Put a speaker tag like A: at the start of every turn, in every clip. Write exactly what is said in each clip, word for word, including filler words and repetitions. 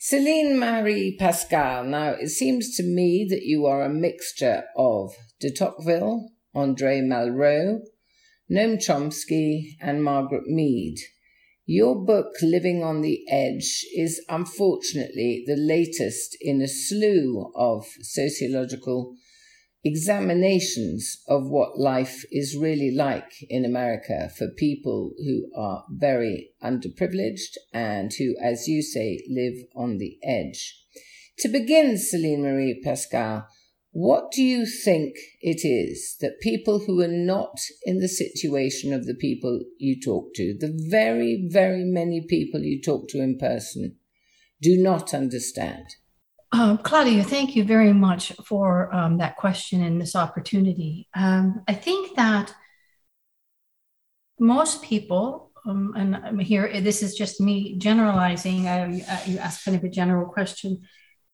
A: Céline Marie Pascal, now it seems to me that you are a mixture of de Tocqueville, André Malraux, Noam Chomsky and Margaret Mead. Your book, Living on the Edge, is unfortunately the latest in a slew of sociological examinations of what life is really like in America for people who are very underprivileged and who, as you say, live on the edge. To begin, Céline Marie Pascal, what do you think it is that people who are not in the situation of the people you talk to, the very, very many people you talk to in person, do not understand?
B: Um, Claudia, thank you very much for um, that question and this opportunity. Um, I think that most people, um, and I'm here, this is just me generalizing, I, I, you asked kind of a general question.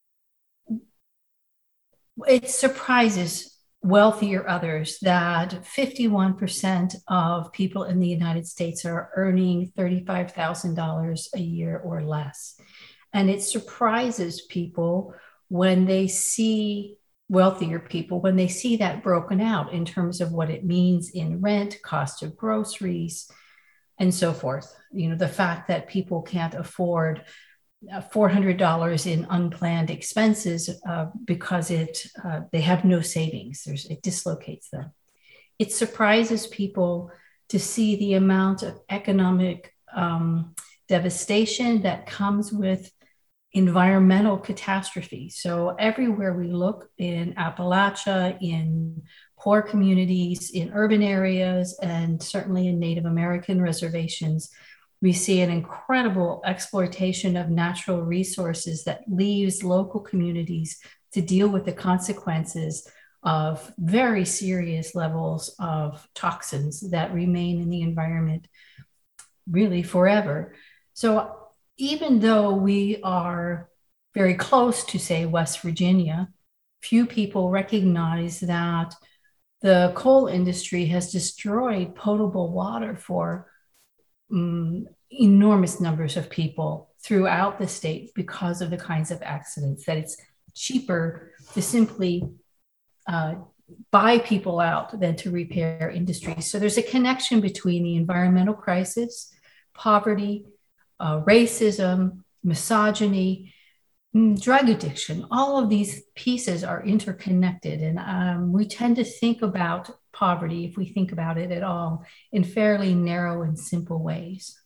B: It surprises wealthier others that fifty-one percent of people in the United States are earning thirty-five thousand dollars a year or less. And it surprises people when they see wealthier people, when they see that broken out in terms of what it means in rent, cost of groceries, and so forth. You know, the fact that people can't afford four hundred dollars in unplanned expenses uh, because it uh, they have no savings. There's, it dislocates them. It surprises people to see the amount of economic um, devastation that comes with environmental catastrophe. So everywhere we look in Appalachia, in poor communities, in urban areas, and certainly in Native American reservations, we see an incredible exploitation of natural resources that leaves local communities to deal with the consequences of very serious levels of toxins that remain in the environment really forever. So even though we are very close to, say, West Virginia, few people recognize that the coal industry has destroyed potable water for um, enormous numbers of people throughout the state because of the kinds of accidents, that it's cheaper to simply uh, buy people out than to repair industries. So there's a connection between the environmental crisis, poverty, Uh, racism, misogyny, drug addiction. All of these pieces are interconnected. And um, we tend to think about poverty, if we think about it at all, in fairly narrow and simple ways.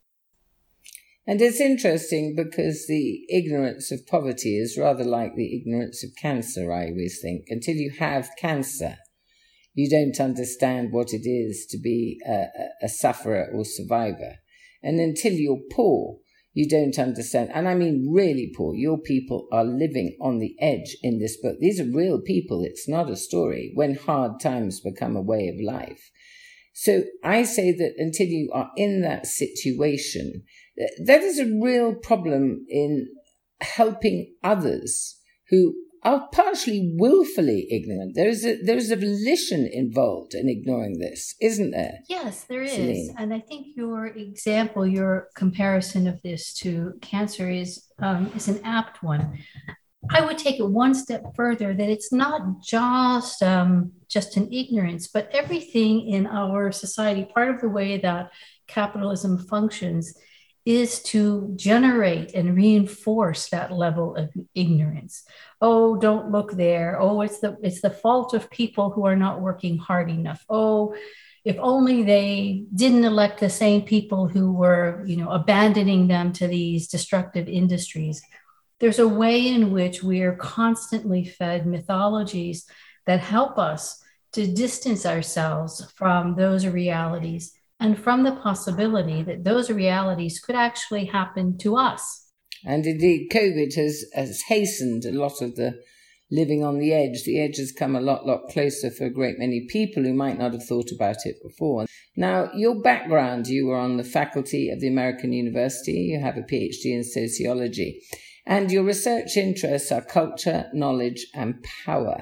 A: And it's interesting because the ignorance of poverty is rather like the ignorance of cancer, I always think. Until you have cancer, you don't understand what it is to be a, a sufferer or survivor. And until you're poor, you don't understand. And I mean really poor. Your people are living on the edge in this book. These are real people. It's not a story. When hard times become a way of life. So I say that until you are in that situation, that is a real problem in helping others who are partially willfully ignorant. There is a there is a volition involved in ignoring this, isn't there?
B: Yes, there is.
A: Céline?
B: And I think your example, your comparison of this to cancer is um, is an apt one. I would take it one step further, that it's not just um, just an ignorance, but everything in our society, part of the way that capitalism functions is to generate and reinforce that level of ignorance. Oh, don't look there. Oh, it's the it's the fault of people who are not working hard enough. Oh, if only they didn't elect the same people who were, you know, abandoning them to these destructive industries. There's a way in which we are constantly fed mythologies that help us to distance ourselves from those realities and from the possibility that those realities could actually happen to us.
A: And indeed, COVID has, has hastened a lot of the living on the edge. The edge has come a lot, lot closer for a great many people who might not have thought about it before. Now, your background, you were on the faculty of the American University. You have a PhD in sociology. And your research interests are culture, knowledge, and power.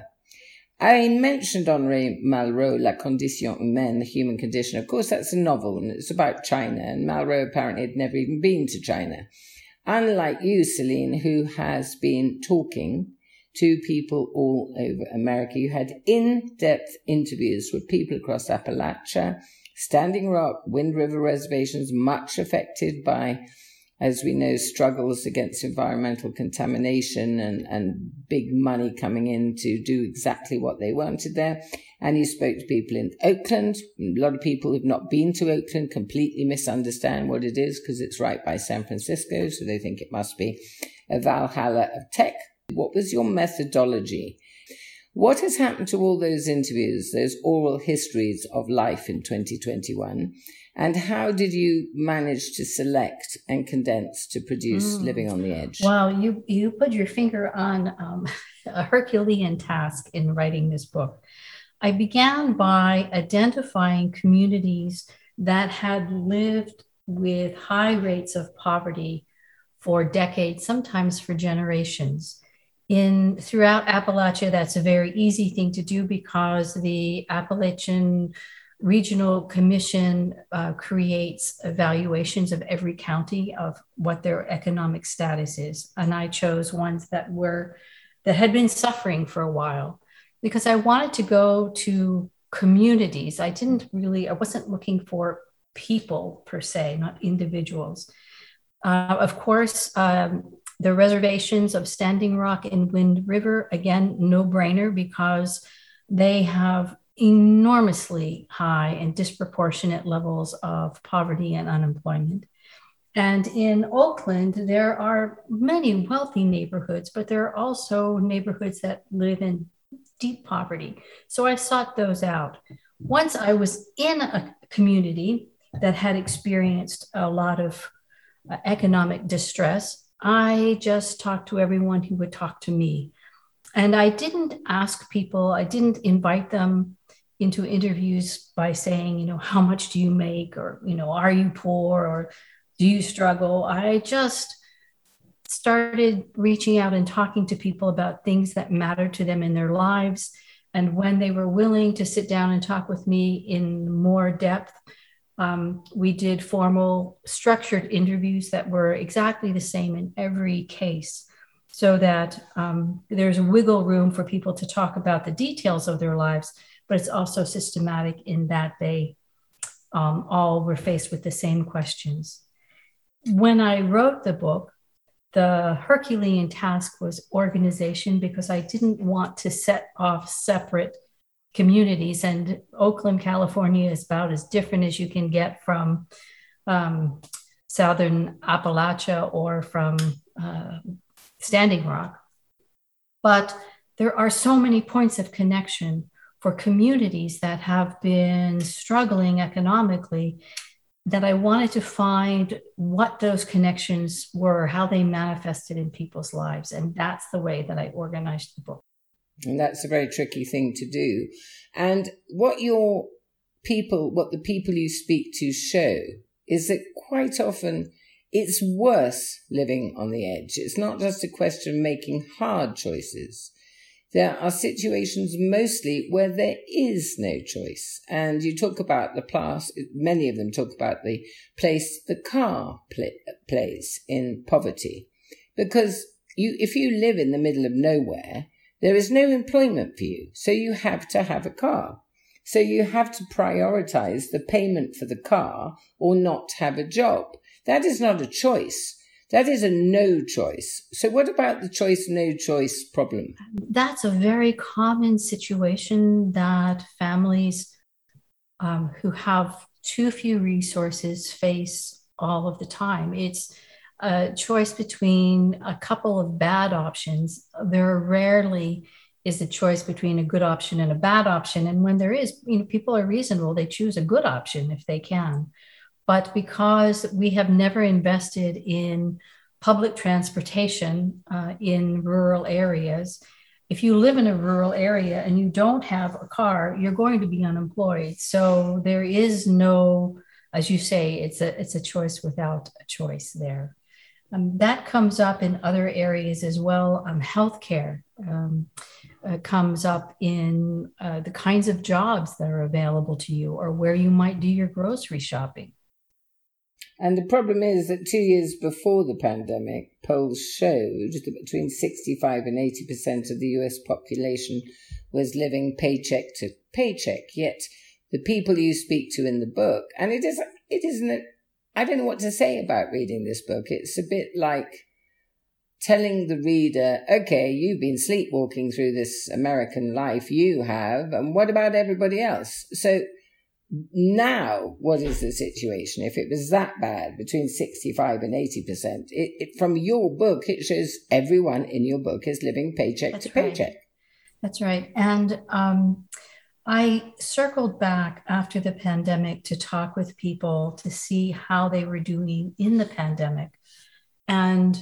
A: I mentioned André Malraux, La Condition Humaine, The Human Condition. Of course, that's a novel, and it's about China, and Malraux apparently had never even been to China. unlike you, Celine, who has been talking to people all over America. You had in-depth interviews with people across Appalachia, Standing Rock, Wind River reservations, much affected by, as we know, struggles against environmental contamination and, and big money coming in to do exactly what they wanted there. And you spoke to people in Oakland. A lot of people who've not been to Oakland completely misunderstand what it is because it's right by San Francisco, so they think it must be a Valhalla of tech. What was your methodology? What has happened to all those interviews, those oral histories of life in twenty twenty-one? And how did you manage to select and condense to produce mm. Living on the Edge?
B: Well, you, you put your finger on um, a Herculean task in writing this book. I began by identifying communities that had lived with high rates of poverty for decades, sometimes for generations. In throughout Appalachia, that's a very easy thing to do because the Appalachian Regional Commission uh, creates evaluations of every county of what their economic status is. And I chose ones that were that had been suffering for a while because I wanted to go to communities. I didn't really, I wasn't looking for people per se, not individuals. Uh, of course, um, the reservations of Standing Rock and Wind River, again, no brainer because they have enormously high and disproportionate levels of poverty and unemployment. And in Oakland, there are many wealthy neighborhoods, but there are also neighborhoods that live in deep poverty. So I sought those out. Once I was in a community that had experienced a lot of uh, economic distress, I just talked to everyone who would talk to me. And I didn't ask people, I didn't invite them into interviews by saying, you know, how much do you make? Or, you know, are you poor? Or do you struggle? I just started reaching out and talking to people about things that mattered to them in their lives. And when they were willing to sit down and talk with me in more depth, Um, we did formal structured interviews that were exactly the same in every case so that um, there's a wiggle room for people to talk about the details of their lives, but it's also systematic in that they um, all were faced with the same questions. When I wrote the book, the Herculean task was organization because I didn't want to set off separate communities, and Oakland, California is about as different as you can get from um, Southern Appalachia or from uh, Standing Rock. But there are so many points of connection for communities that have been struggling economically that I wanted to find what those connections were, how they manifested in people's lives. And that's the way that I organized the book.
A: And that's a very tricky thing to do. And what your people, what the people you speak to show is that quite often it's worse living on the edge. It's not just a question of making hard choices. There are situations mostly where there is no choice. And you talk about the class, many of them talk about the place the car play, plays in poverty. Because you, if you live in the middle of nowhere, there is no employment for you, so you have to have a car. So you have to prioritize the payment for the car or not have a job. That is not a choice. That is a no choice. So what about the choice, no choice problem?
B: That's a very common situation that families um, who have too few resources face all of the time. It's a choice between a couple of bad options. There rarely is a choice between a good option and a bad option. And when there is, you know, people are reasonable. They choose a good option if they can. But because we have never invested in public transportation uh, in rural areas, if you live in a rural area and you don't have a car, you're going to be unemployed. So there is no, as you say, it's a it's a choice without a choice there. Um, that comes up in other areas as well. Um, healthcare um, uh, comes up in uh, the kinds of jobs that are available to you or where you might do your grocery shopping.
A: And the problem is that two years before the pandemic, polls showed that between sixty-five and eighty percent of the U S population was living paycheck to paycheck. Yet the people you speak to in the book, and it is, it isn't, I don't know what to say about reading this book. It's a bit like telling the reader, okay, you've been sleepwalking through this American life, you have, and what about everybody else? So now, what is the situation? If it was that bad, between sixty-five and eighty percent, it, it, from your book, it shows everyone in your book is living paycheck
B: That's
A: to
B: right.
A: paycheck.
B: That's right. And um, I circled back after the pandemic to talk with people to see how they were doing in the pandemic. And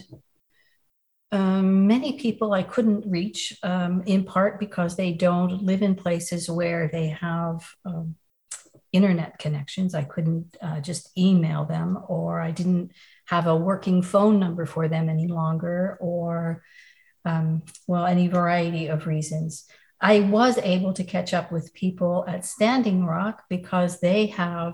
B: um, many people I couldn't reach, um, in part because they don't live in places where they have um, internet connections. I couldn't uh, just email them, or I didn't have a working phone number for them any longer, or, um, well, any variety of reasons. I was able to catch up with people at Standing Rock because they have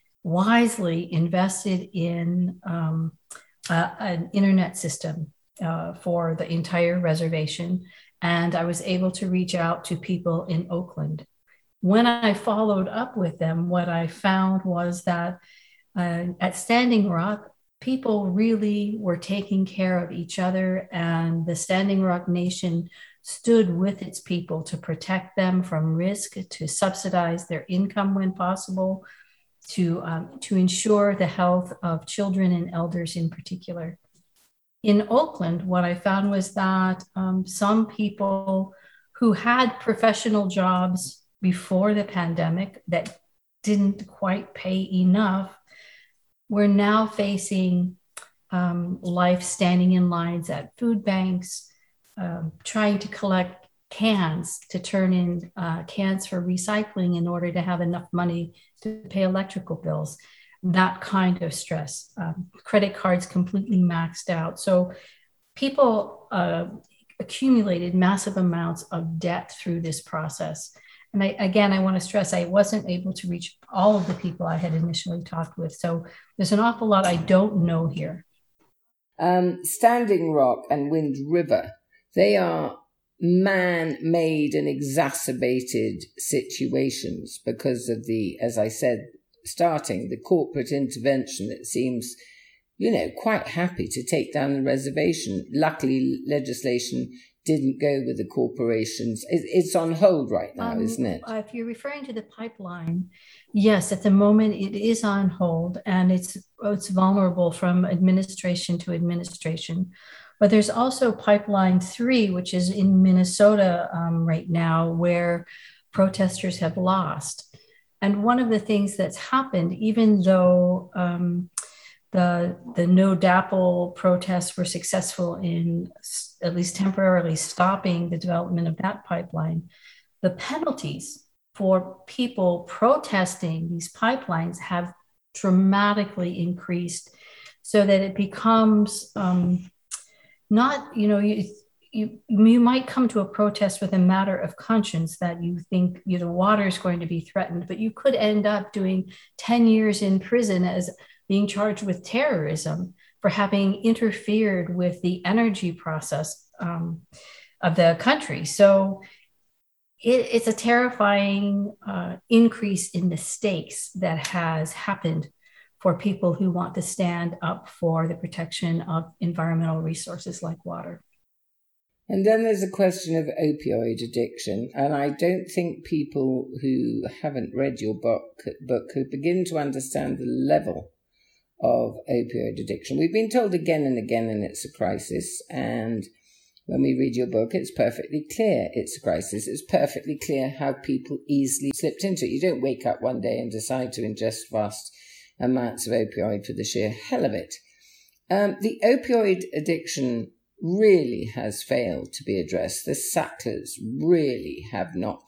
B: wisely invested in um, uh, an internet system uh, for the entire reservation. And I was able to reach out to people in Oakland. When I followed up with them, what I found was that uh, at Standing Rock, people really were taking care of each other, and the Standing Rock Nation stood with its people to protect them from risk, to subsidize their income when possible, to, um, to ensure the health of children and elders in particular. In Oakland, what I found was that um, some people who had professional jobs before the pandemic that didn't quite pay enough were now facing um, life standing in lines at food banks, um, trying to collect cans to turn in uh, cans for recycling in order to have enough money to pay electrical bills. That kind of stress. Um, credit cards completely maxed out. So people uh, accumulated massive amounts of debt through this process. And I, again, I want to stress, I wasn't able to reach all of the people I had initially talked with. So there's an awful lot I don't know here.
A: Um, Standing Rock and Wind River, they are man-made and exacerbated situations because of the, as I said, starting, the corporate intervention that seems, you know, quite happy to take down the reservation. Luckily, legislation didn't go with the corporations. It's on hold right now, um, isn't it?
B: Uh, if you're referring to the pipeline, yes, at the moment it is on hold, and it's it's vulnerable from administration to administration. But there's also Pipeline three, which is in Minnesota um, right now, where protesters have lost. And one of the things that's happened, even though um, The, the no DAPL protests were successful in at least temporarily stopping the development of that pipeline, the penalties for people protesting these pipelines have dramatically increased, so that it becomes um, not, you know, you, you, you might come to a protest with a matter of conscience that you think, you know, water is going to be threatened, but you could end up doing ten years in prison as being charged with terrorism for having interfered with the energy process um, of the country. So it, it's a terrifying uh, increase in the stakes that has happened for people who want to stand up for the protection of environmental resources like water.
A: And then there's a question of opioid addiction. And I don't think people who haven't read your book, book could begin to understand the level of opioid addiction. We've been told again and again, and it's a crisis. And when we read your book, it's perfectly clear it's a crisis. It's perfectly clear how people easily slipped into it. You don't wake up one day and decide to ingest vast amounts of opioid for the sheer hell of it. Um, the opioid addiction really has failed to be addressed. The Sacklers really have not.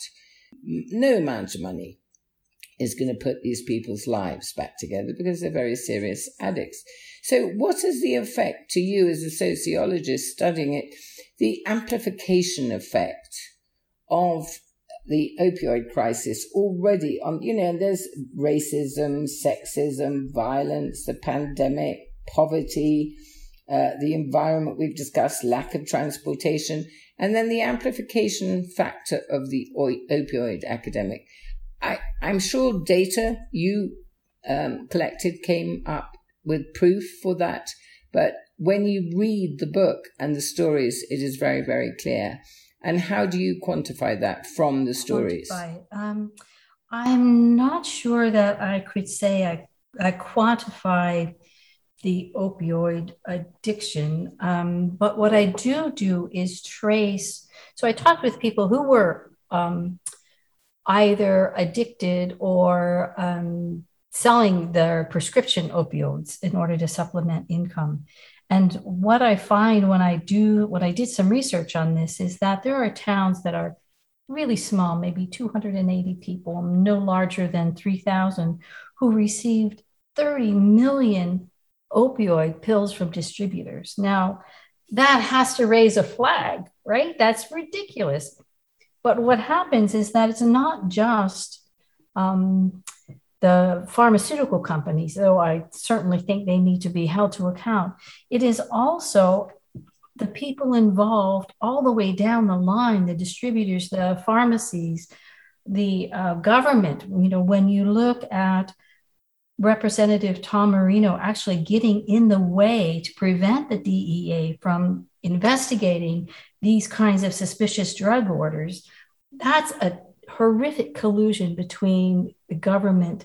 A: No amount of money is going to put these people's lives back together because they're very serious addicts. So what is the effect to you as a sociologist studying it, the amplification effect of the opioid crisis already on, you know, there's racism, sexism, violence, the pandemic, poverty, uh, the environment we've discussed, lack of transportation, and then the amplification factor of the opioid epidemic. I, I'm sure data you um, collected came up with proof for that, but when you read the book and the stories, it is very, very clear. And how do you quantify that from the stories?
B: Quantify. Um, I'm not sure that I could say I, I quantify the opioid addiction. Um, but what I do do is trace. So I talked with people who were um, either addicted or um, selling their prescription opioids in order to supplement income. And what I find when I do, when I did some research on this, is that there are towns that are really small, maybe two hundred eighty people, no larger than three thousand, who received thirty million opioid pills from distributors. Now, that has to raise a flag, right? That's ridiculous. But what happens is that it's not just um, the pharmaceutical companies, though I certainly think they need to be held to account. It is also the people involved all the way down the line, the distributors, the pharmacies, the uh, government. You know, when you look at Representative Tom Marino actually getting in the way to prevent the D E A from investigating these kinds of suspicious drug orders, that's a horrific collusion between the government,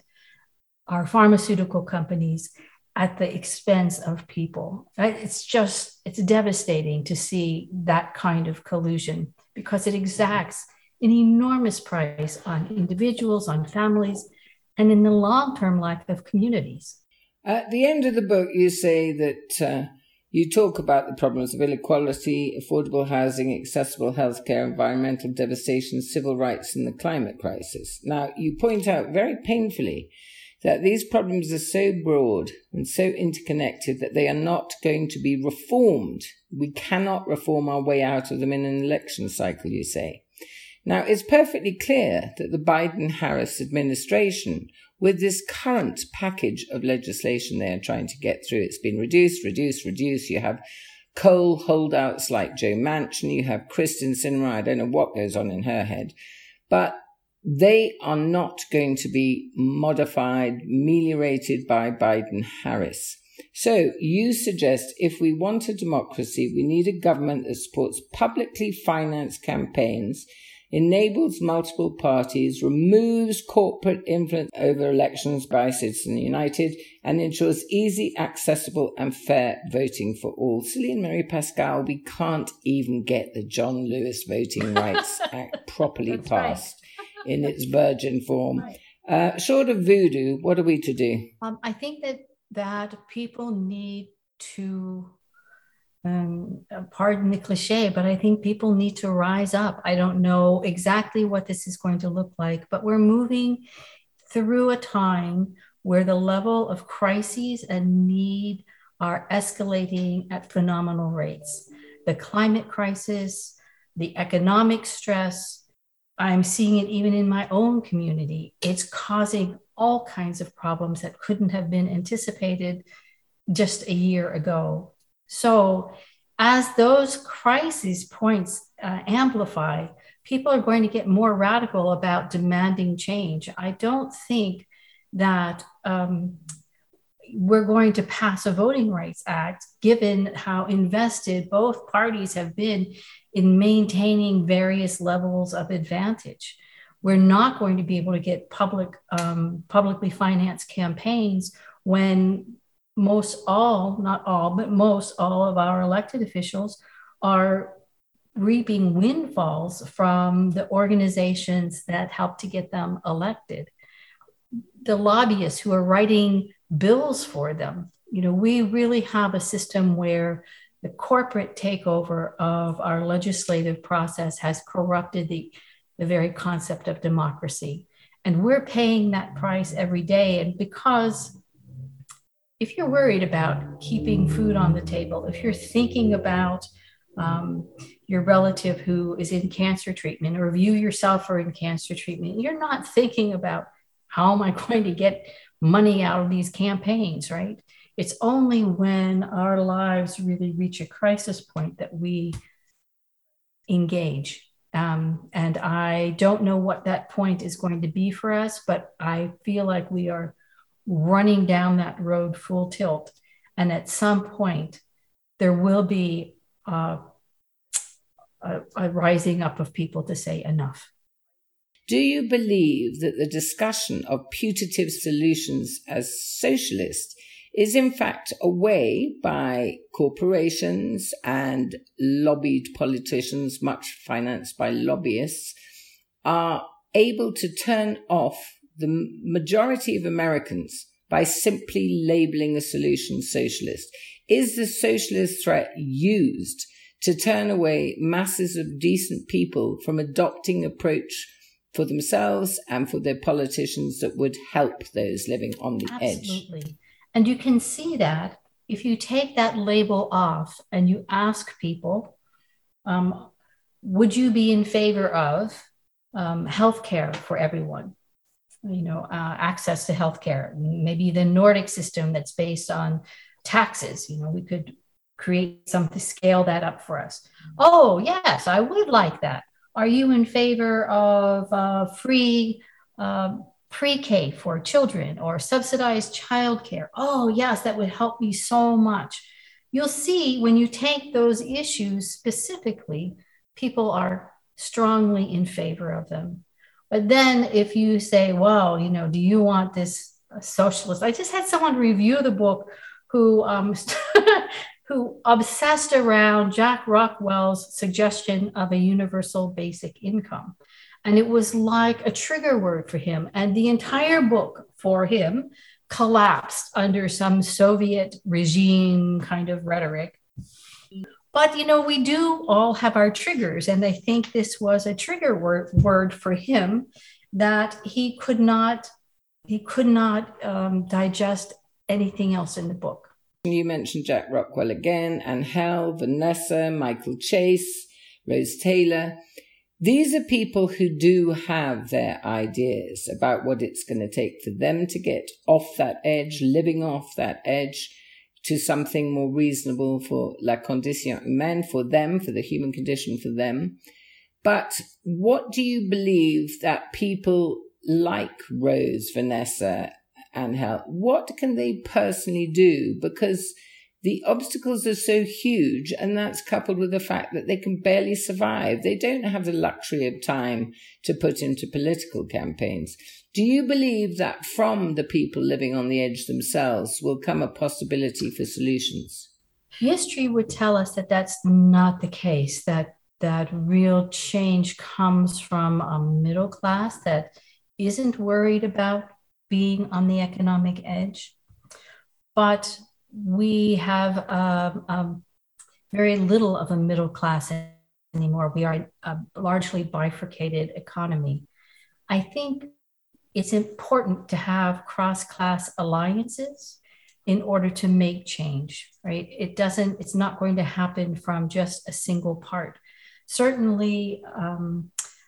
B: our pharmaceutical companies, at the expense of people. It's just, it's devastating to see that kind of collusion because it exacts an enormous price on individuals, on families, and in the long-term life of communities.
A: At the end of the book, you say that uh, you talk about the problems of inequality, affordable housing, accessible healthcare, environmental devastation, civil rights, and the climate crisis. Now, you point out very painfully that these problems are so broad and so interconnected that they are not going to be reformed. We cannot reform our way out of them in an election cycle, you say. Now, it's perfectly clear that the Biden-Harris administration, with this current package of legislation they are trying to get through, it's been reduced, reduced, reduced. You have coal holdouts like Joe Manchin, you have Kristen Sinema, I don't know what goes on in her head, but they are not going to be modified, ameliorated by Biden-Harris. So you suggest if we want a democracy, we need a government that supports publicly financed campaigns, enables multiple parties, removes corporate influence over elections by Citizens United, and ensures easy, accessible, and fair voting for all. Celine Marie Pascal, we can't even get the John Lewis Voting Rights Act properly
B: That's
A: passed
B: right.
A: in its virgin form.
B: Right.
A: Uh, short of voodoo, what are we to do?
B: Um, I think that that people need to, um, pardon the cliche, but I think people need to rise up. I don't know exactly what this is going to look like, but we're moving through a time where the level of crises and need are escalating at phenomenal rates. The climate crisis, the economic stress, I'm seeing it even in my own community. It's causing all kinds of problems that couldn't have been anticipated just a year ago. So as those crisis points uh, amplify, people are going to get more radical about demanding change. I don't think that um, we're going to pass a Voting Rights Act, given how invested both parties have been in maintaining various levels of advantage. We're not going to be able to get public, um, publicly financed campaigns when most all, not all, but most all of our elected officials are reaping windfalls from the organizations that help to get them elected. The lobbyists who are writing bills for them. You know, we really have a system where the corporate takeover of our legislative process has corrupted the, the very concept of democracy. And we're paying that price every day. And because if you're worried about keeping food on the table, if you're thinking about um, your relative who is in cancer treatment, or you yourself are in cancer treatment, you're not thinking about how am I going to get money out of these campaigns, right? It's only when our lives really reach a crisis point that we engage. Um, and I don't know what that point is going to be for us, but I feel like we are running down that road full tilt. And at some point, there will be uh, a, a rising up of people to say enough.
A: Do you believe that the discussion of putative solutions as socialist is in fact a way by corporations and lobbied politicians, much financed by lobbyists, are able to turn off the majority of Americans by simply labeling a solution socialist? Is the socialist threat used to turn away masses of decent people from adopting approach for themselves and for their politicians that would help those living on the
B: Absolutely.
A: edge?
B: Absolutely. And you can see that if you take that label off and you ask people, um, would you be in favor of um, healthcare for everyone? You know, uh, access to healthcare, maybe the Nordic system that's based on taxes. You know, we could create something, scale that up for us. Oh, yes, I would like that. Are you in favor of uh, free uh, pre-K for children or subsidized childcare? Oh, yes, that would help me so much. You'll see when you take those issues specifically, people are strongly in favor of them. But then if you say, well, you know, do you want this socialist? I just had someone review the book who um, who obsessed around Jack Rockwell's suggestion of a universal basic income. And it was like a trigger word for him. And the entire book for him collapsed under some Soviet regime kind of rhetoric. But, you know, we do all have our triggers. And I think this was a trigger word, word for him that he could not, he could not um, digest anything else in the book.
A: You mentioned Jack Rockwell again, Anne Hell, Vanessa, Michael Chase, Rose Taylor. These are people who do have their ideas about what it's going to take for them to get off that edge, living off that edge, to something more reasonable for la condition humaine, for them, for the human condition for them. But what do you believe that people like Rose, Vanessa, and Hell, what can they personally do? Because the obstacles are so huge, and that's coupled with the fact that they can barely survive. They don't have the luxury of time to put into political campaigns. Do you believe that from the people living on the edge themselves will come a possibility for solutions?
B: History would tell us that that's not the case, that that real change comes from a middle class that isn't worried about being on the economic edge. But we have uh, um, very little of a middle class anymore. We are a largely bifurcated economy. I think it's important to have cross-class alliances in order to make change, right? It doesn't, it's not going to happen from just a single part. Certainly, um,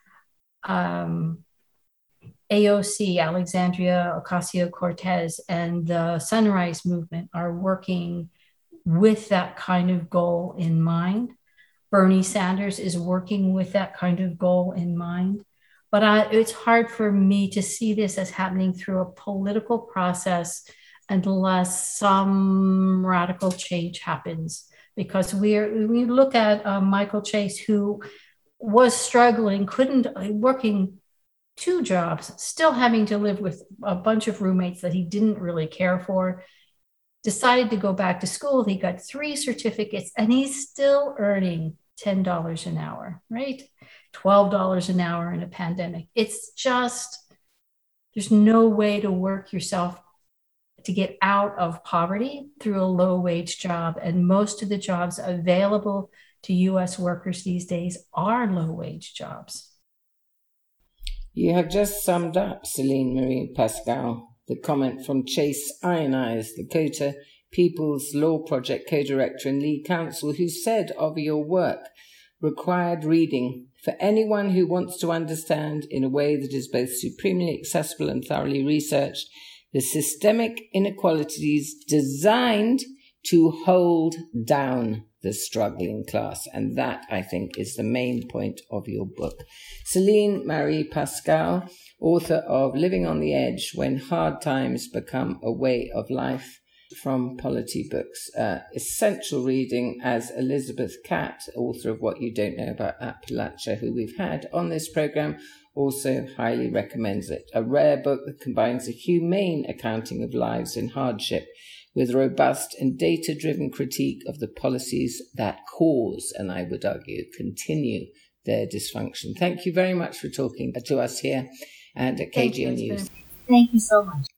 B: um, A O C, Alexandria Ocasio-Cortez, and the Sunrise Movement are working with that kind of goal in mind. Bernie Sanders is working with that kind of goal in mind. But I, it's hard for me to see this as happening through a political process unless some radical change happens. Because we're, we look at uh, Michael Chase, who was struggling, couldn't, working two jobs, still having to live with a bunch of roommates that he didn't really care for, decided to go back to school. He got three certificates and he's still earning ten dollars an hour, right? twelve dollars an hour in a pandemic. It's just, there's no way to work yourself to get out of poverty through a low wage job. And most of the jobs available to U S workers these days are low wage jobs.
A: You have just summed up, Celine Marie Pascal, the comment from Chase Ionized, the quota, People's Law Project co-director and lead counsel, who said of your work, required reading for anyone who wants to understand in a way that is both supremely accessible and thoroughly researched the systemic inequalities designed to hold down the struggling class. And that, I think, is the main point of your book. Celine Marie Pascal, author of Living on the Edge, When Hard Times Become a Way of Life, from Polity Books. Uh, essential reading, as Elizabeth Catt, author of What You Don't Know About Appalachia, who we've had on this program, also highly recommends it. A rare book that combines a humane accounting of lives in hardship with robust and data-driven critique of the policies that cause, and I would argue, continue their dysfunction. Thank you very much for talking to us here and at K G N News.
C: Thank you so much.